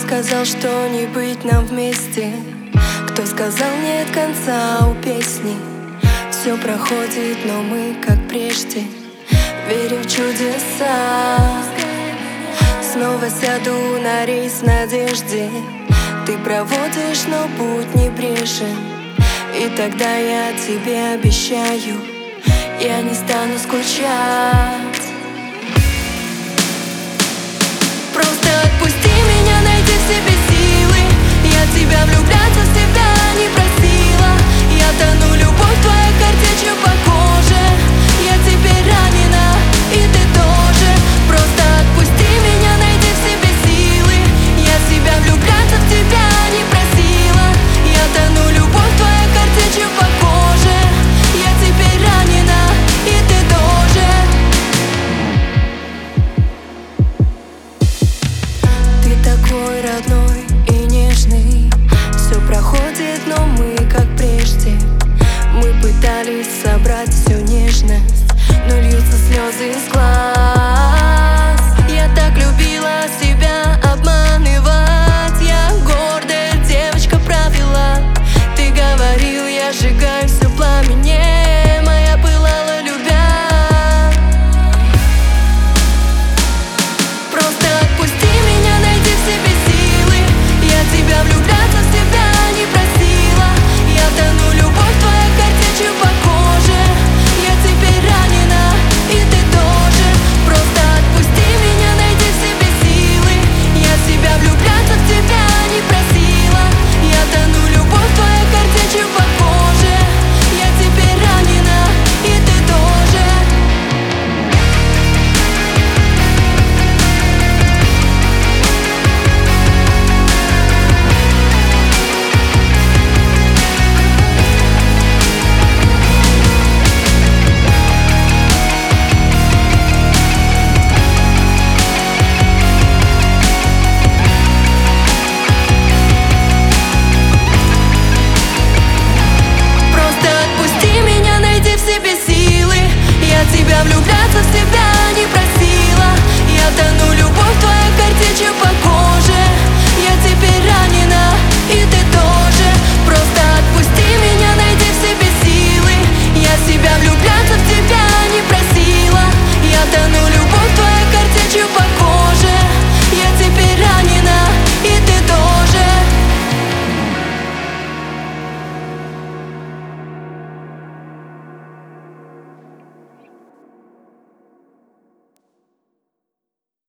сказал, что не быть нам вместе? Кто сказал нет конца у песни? Все проходит, но мы как прежде. Верю в чудеса. Снова сяду на рейс в надежде. Ты проводишь, но путь не брешен. И тогда я тебе обещаю, я не стану скучать. Просто отпусти.